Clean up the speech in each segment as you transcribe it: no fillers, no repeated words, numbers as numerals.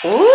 Woo!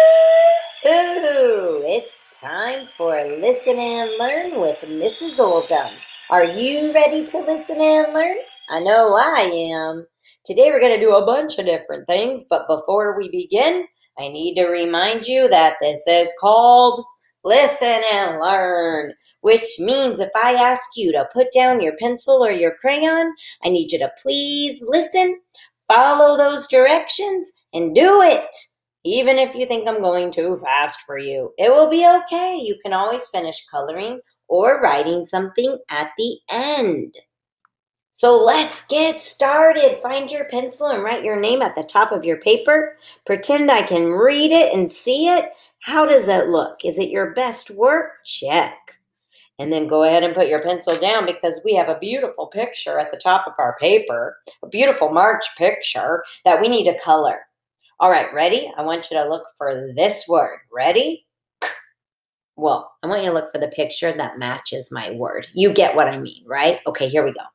It's time for Listen and Learn with Mrs. Oldham. Are you ready to listen and learn? I know I am. Today we're going to do a bunch of different things, but before we begin, I need to remind you that this is called Listen and Learn, which means if I ask you to put down your pencil or your crayon, I need you to please listen, follow those directions, and do it. Even if you think I'm going too fast for you, it will be okay. You can always finish coloring or writing something at the end. So let's get started. Find your pencil and write your name at the top of your paper. Pretend I can read it and see it. How does it look? Is it your best work? Check. And then go ahead and put your pencil down because we have a beautiful picture at the top of our paper, a beautiful March picture that we need to color. All right, ready? I want you to look for this word. Ready? Well, I want you to look for the picture that matches my word. You get what I mean, right? Okay, here we go.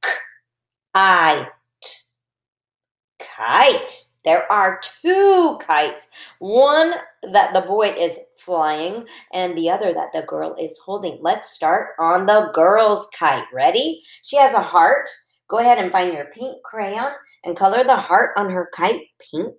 I kite. There are two kites. One that the boy is flying and the other that the girl is holding. Let's start on the girl's kite. Ready? She has a heart. Go ahead and find your pink crayon and color the heart on her kite pink.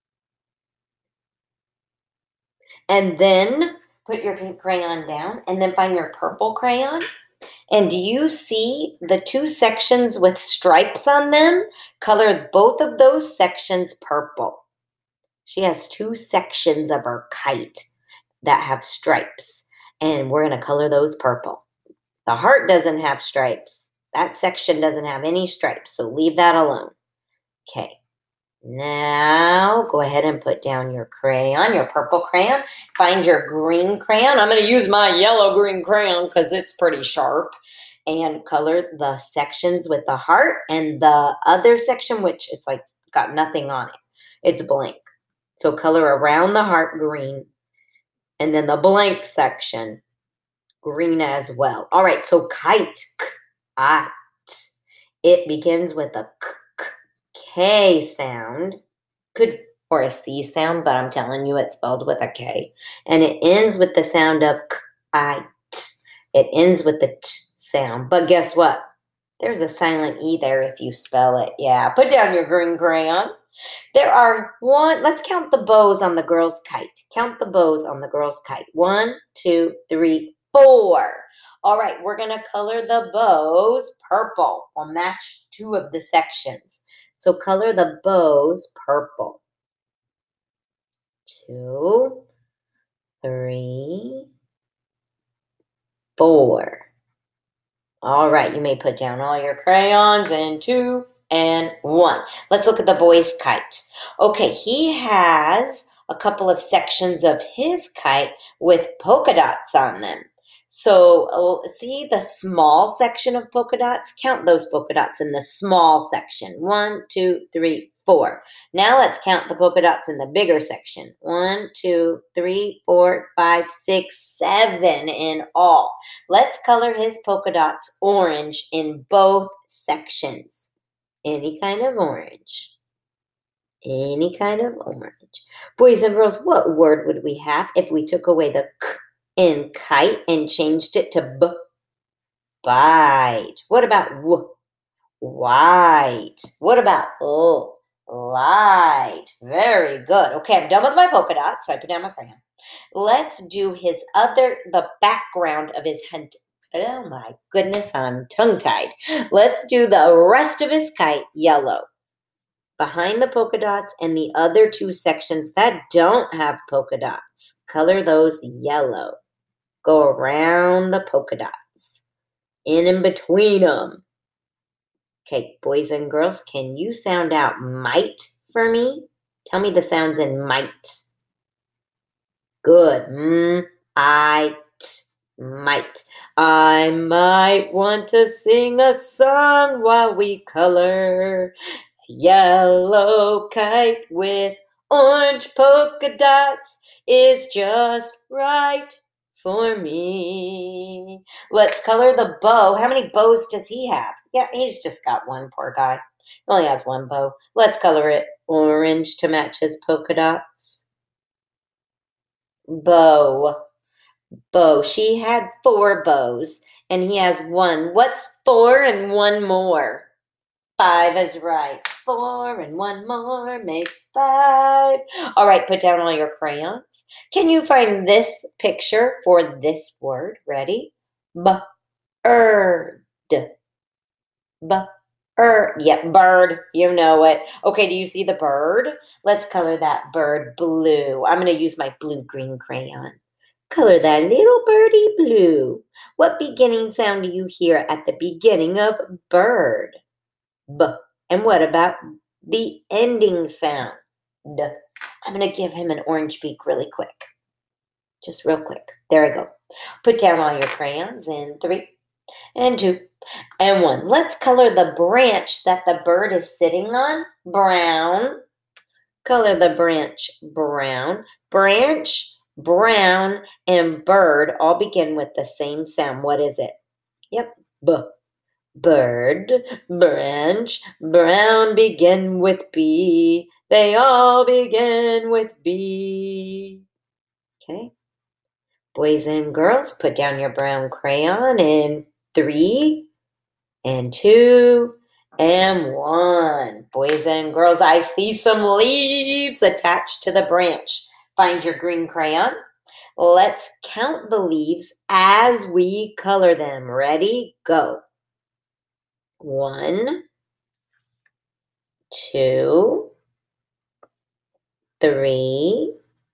And then put your pink crayon down and then find your purple crayon. And do you see the two sections with stripes on them? Color both of those sections purple. She has two sections of her kite that have stripes, and we're going to color those purple. The heart doesn't have stripes. That section doesn't have any stripes, so leave that alone. Okay. Now, go ahead and put down your crayon, your purple crayon. Find your green crayon. I'm going to use my yellow-green crayon because it's pretty sharp. And color the sections with the heart and the other section, which it's like got nothing on it. It's blank. So color around the heart green. And then the blank section, green as well. All right, so kite. K-I-T. It begins with a K sound, or a C sound, but I'm telling you it's spelled with a K. And it ends with the sound of K-I-T. It ends with the T sound. But guess what? There's a silent E there if you spell it. Yeah, put down your green crayon. Let's count the bows on the girl's kite. Count the bows on the girl's kite. 1, 2, 3, 4. All right, we're going to color the bows purple. We'll match two of the sections. So color the bows purple. 2, 3, 4. All right, you may put down all your crayons in 2 and 1. Let's look at the boy's kite. Okay, he has a couple of sections of his kite with polka dots on them. So see the small section of polka dots? Count those polka dots in the small section. 1, 2, 3, 4. Now let's count the polka dots in the bigger section. 1, 2, 3, 4, 5, 6, 7 in all. Let's color his polka dots orange in both sections. Any kind of orange. Any kind of orange. Boys and girls, what word would we have if we took away the k in kite and changed it to b? Bite. What about w? White. What about l? Light. Very good. Okay, I'm done with my polka dots, so I put down my crayon. Let's do the background of his hunt. Oh my goodness, I'm tongue-tied. Let's do the rest of his kite yellow. Behind the polka dots and the other two sections that don't have polka dots, color those yellow. Go around the polka dots, in between them. Okay, boys and girls, can you sound out might for me? Tell me the sounds in might. Good. Might. I might want to sing a song while we color. Yellow kite with orange polka dots is just right for me. Let's color the bow. How many bows does he have? Yeah, he's just got one, poor guy. He only has one bow. Let's color it orange to match his polka dots. Bow. Bow. She had 4 bows, and he has 1. What's 4 and 1 more? 5 is right. 4 and 1 more makes 5. All right, put down all your crayons. Can you find this picture for this word? Ready? Bird. Yep, bird. You know it. Okay, do you see the bird? Let's color that bird blue. I'm going to use my blue-green crayon. Color that little birdie blue. What beginning sound do you hear at the beginning of bird? B. And what about the ending sound? D. I'm going to give him an orange beak really quick. Just real quick. There I go. Put down all your crayons in 3 and 2 and 1. Let's color the branch that the bird is sitting on brown. Color the branch brown. Branch, brown, and bird all begin with the same sound. What is it? Yep. B. Bird, branch, brown begin with B. They all begin with B. Okay. Boys and girls, put down your brown crayon in 3 and 2 and 1. Boys and girls, I see some leaves attached to the branch. Find your green crayon. Let's count the leaves as we color them. Ready? Go. 1, 2, 3,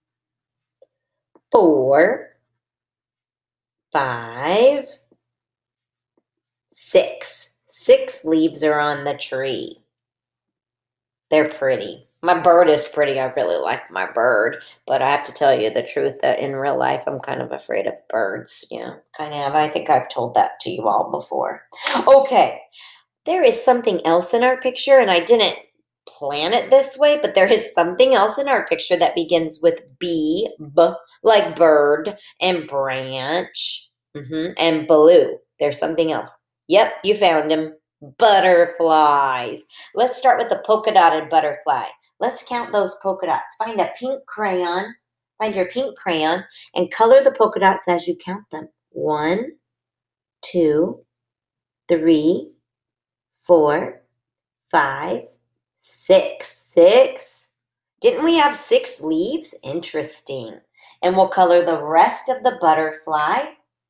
4, 5, 6. 6 leaves are on the tree. They're pretty. My bird is pretty. I really like my bird, but I have to tell you the truth that in real life, I'm kind of afraid of birds. Yeah, kind of. I think I've told that to you all before. Okay, there is something else in our picture, and I didn't plan it this way, but there is something else in our picture that begins with B, like bird, and branch, and blue. There's something else. Yep, you found him. Butterflies. Let's start with the polka dotted butterfly. Let's count those polka dots. Find a pink crayon. Find your pink crayon and color the polka dots as you count them. 1, 2, 3, 4, 5, 6. 6. Didn't we have 6 leaves? Interesting. And we'll color the rest of the butterfly.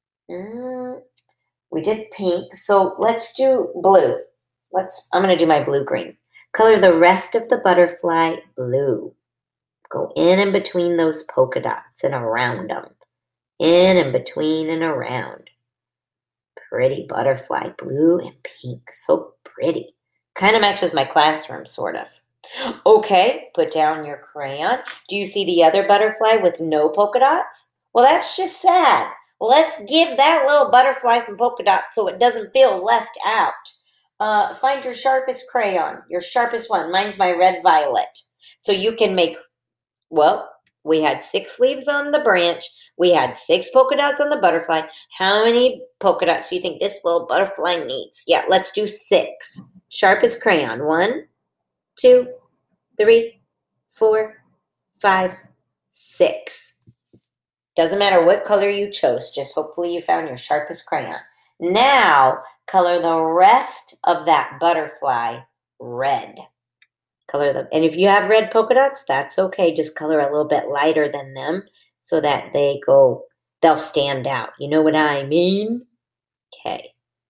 We did pink, so let's do blue. I'm going to do my blue-green. Color the rest of the butterfly blue. Go in and between those polka dots and around them. In and between and around. Pretty butterfly, blue and pink. So pretty. Kind of matches my classroom, sort of. Okay, put down your crayon. Do you see the other butterfly with no polka dots? Well, that's just sad. Let's give that little butterfly some polka dots so it doesn't feel left out. Find your sharpest crayon, your sharpest one. Mine's my red violet. So you can make, well, we had 6 leaves on the branch. We had 6 polka dots on the butterfly. How many polka dots do you think this little butterfly needs? Yeah, let's do 6. Sharpest crayon. 1, 2, 3, 4, 5, 6. Doesn't matter what color you chose, just hopefully you found your sharpest crayon. Now, color the rest of that butterfly red. Color them. And if you have red polka dots, that's okay. Just color a little bit lighter than them so that they'll stand out. You know what I mean? Okay.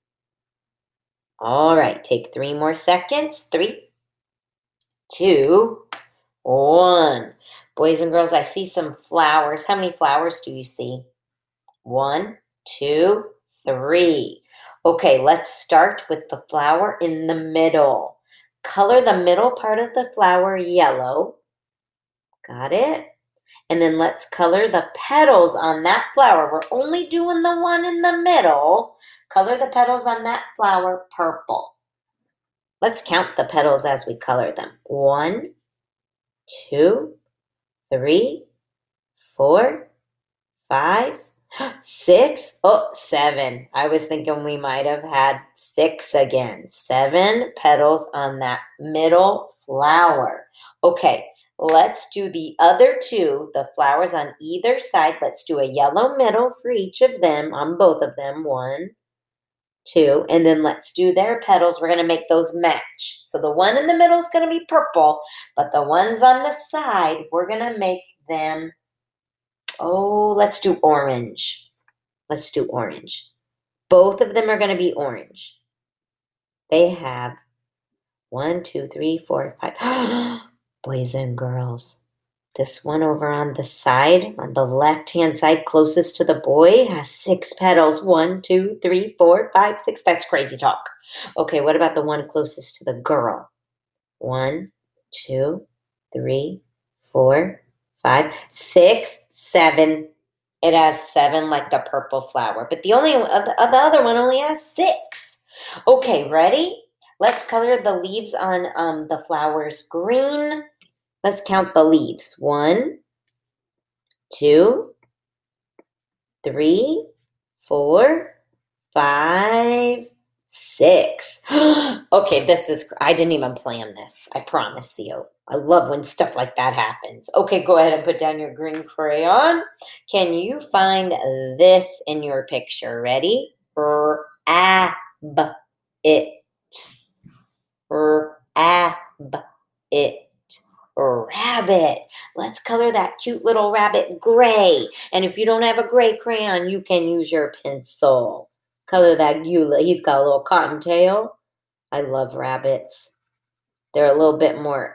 All right, take 3 more seconds. 3, 2, 1. Boys and girls, I see some flowers. How many flowers do you see? 1, 2, 3. Okay, let's start with the flower in the middle. Color the middle part of the flower yellow. Got it? And then let's color the petals on that flower. We're only doing the one in the middle. Color the petals on that flower purple. Let's count the petals as we color them. 1, 2, 3, 4, 5, 6. Oh, 7. I was thinking we might have had 6 again. 7 petals on that middle flower. Okay, Let's do the other two, the flowers on either side. Let's do a yellow middle for each of them, on both of them. One, two, and then let's do their petals. We're going to make those match. So the one in the middle is going to be purple, but the ones on the side, we're going to make them, let's do orange. Let's do orange. Both of them are going to be orange. They have 1, 2, 3, 4, 5. Boys and girls. This one over on the side, on the left-hand side, closest to the boy, has 6 petals. 1, 2, 3, 4, 5, 6. That's crazy talk. Okay, what about the one closest to the girl? 1, 2, 3, 4, 5, 6, 7. It has 7 like the purple flower, but the other one only has 6. Okay, ready? Let's color the leaves on the flowers green. Let's count the leaves. 1, 2, 3, 4, 5, 6. Okay, I didn't even plan this. I promise you. I love when stuff like that happens. Okay, go ahead and put down your green crayon. Can you find this in your picture? Ready? Rab it. Rab it. Rabbit. Let's color that cute little rabbit gray. And if you don't have a gray crayon, you can use your pencil. Color that Eula. He's got a little cottontail. I love rabbits. They're a little bit more,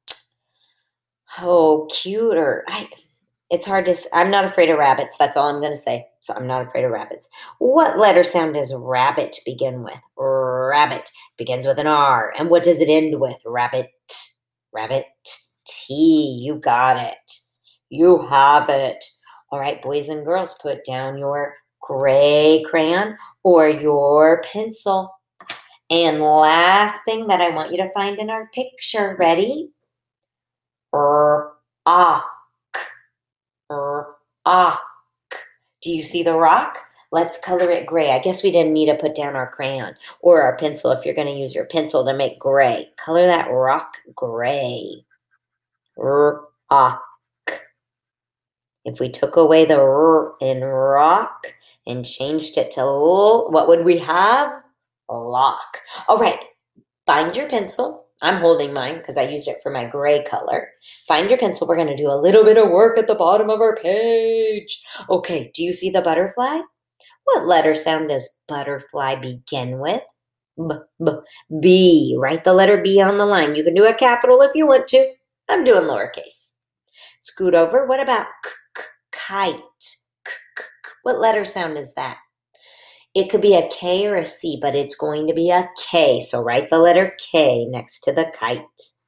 cuter. It's hard to, I'm not afraid of rabbits. That's all I'm going to say. So I'm not afraid of rabbits. What letter sound does rabbit begin with? Rabbit begins with an R. And what does it end with? Rabbit. Rabbit. T. You got it. You have it. All right, boys and girls, put down your gray crayon or your pencil. And last thing that I want you to find in our picture. Ready? Rock. Rock. Do you see the rock? Let's color it gray. I guess we didn't need to put down our crayon or our pencil if you're going to use your pencil to make gray. Color that rock gray. Rock. If we took away the R in rock and changed it to L, what would we have? Lock. All right, find your pencil. I'm holding mine because I used it for my gray color. Find your pencil. We're going to do a little bit of work at the bottom of our page. Okay, do you see the butterfly? What letter sound does butterfly begin with? B. Write the letter B on the line. You can do a capital if you want to. I'm doing lowercase. Scoot over. What about kite? What letter sound is that? It could be a K or a C, but it's going to be a K. So write the letter K next to the kite.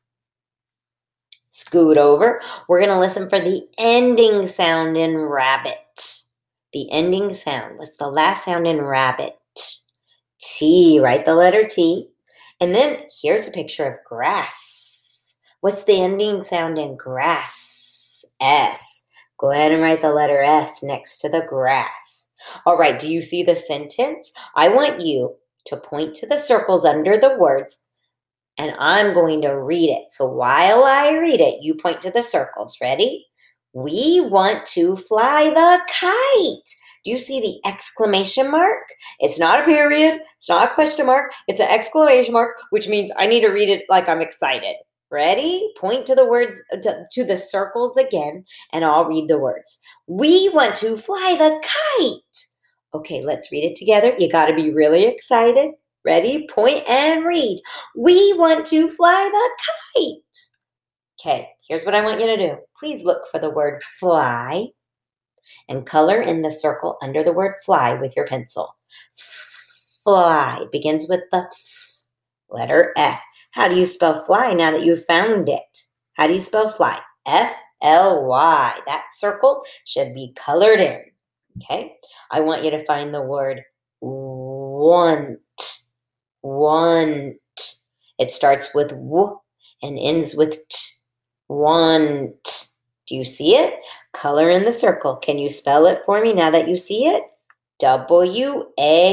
Scoot over. We're going to listen for the ending sound in rabbit. The ending sound. What's the last sound in rabbit? T. Write the letter T. And then here's a picture of grass. What's the ending sound in grass? S. Go ahead and write the letter S next to the grass. All right, do you see the sentence? I want you to point to the circles under the words, and I'm going to read it. So while I read it, you point to the circles. Ready? We want to fly the kite. Do you see the exclamation mark? It's not a period. It's not a question mark. It's an exclamation mark, which means I need to read it like I'm excited. Ready? Point to the words, to the circles again, and I'll read the words. We want to fly the kite. Okay, let's read it together. You got to be really excited. Ready? Point and read. We want to fly the kite. Okay, here's what I want you to do. Please look for the word fly and color in the circle under the word fly with your pencil. Fly begins with the letter F. How do you spell fly now that you've found it? How do you spell fly? F-L-Y. That circle should be colored in. Okay? I want you to find the word want. Want. It starts with W and ends with T. Want. Do you see it? Color in the circle. Can you spell it for me now that you see it? W-A-N-T.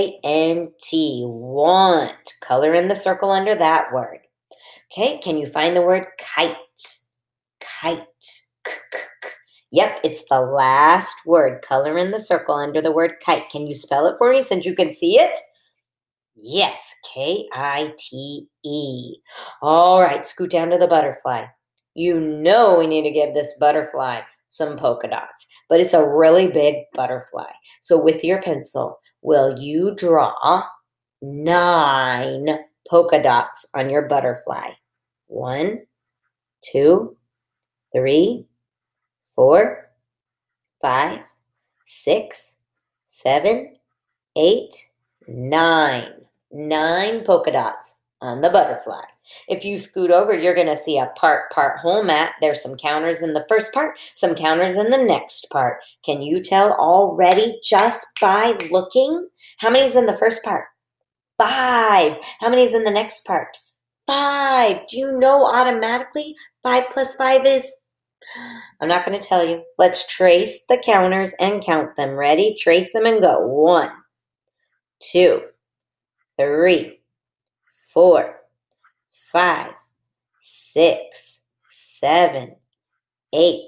Want. Color in the circle under that word. Okay, can you find the word kite? kite. Yep, it's the last word. Color in the circle under the word kite. Can you spell it for me since you can see it? Yes, Kite. All right, scoot down to the butterfly. You know we need to give this butterfly some polka dots, but it's a really big butterfly. So with your pencil, will you draw 9 polka dots on your butterfly? 1, 2, 3, 4, 5, 6, 7, 8, 9. 9 polka dots on the butterfly. If you scoot over, you're going to see a part whole mat. There's some counters in the first part, some counters in the next part. Can you tell already just by looking? How many's in the first part? 5. How many's in the next part? 5. Do you know automatically 5 plus 5 is? I'm not going to tell you. Let's trace the counters and count them. Ready? Trace them and go. 1, 2, 3, 4, 5, 6, 7, 8,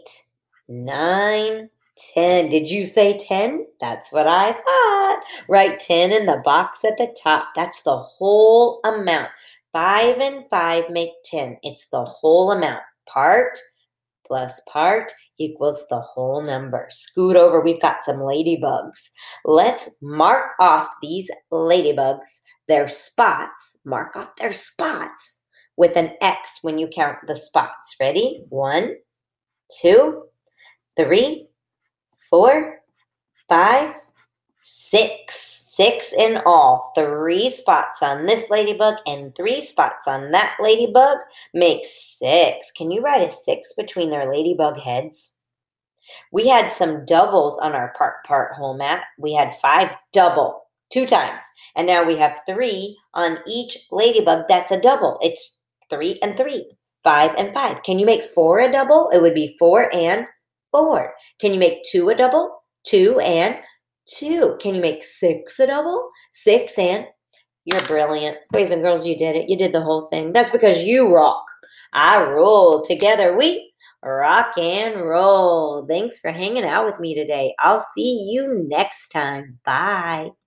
9, 10. Did you say 10? That's what I thought. Write 10 in the box at the top. That's the whole amount. 5 and 5 make 10. It's the whole amount. Part plus part equals the whole number. Scoot over. We've got some ladybugs. Let's mark off these ladybugs, their spots. Mark off their spots with an X when you count the spots. Ready? 1, 2, 3, 4, 5, 6. 6 in all. 3 spots on this ladybug and 3 spots on that ladybug makes 6. Can you write a 6 between their ladybug heads? We had some doubles on our part whole mat. We had 5 double 2 times. And now we have 3 on each ladybug. That's a double. It's 3 and 3. 5 and 5. Can you make 4 a double? It would be 4 and 4. Can you make 2 a double? 2 and 2. Can you make 6 a double? 6 and you're brilliant. Boys and girls, you did it. You did the whole thing. That's because you rock. I roll. Together we rock and roll. Thanks for hanging out with me today. I'll see you next time. Bye.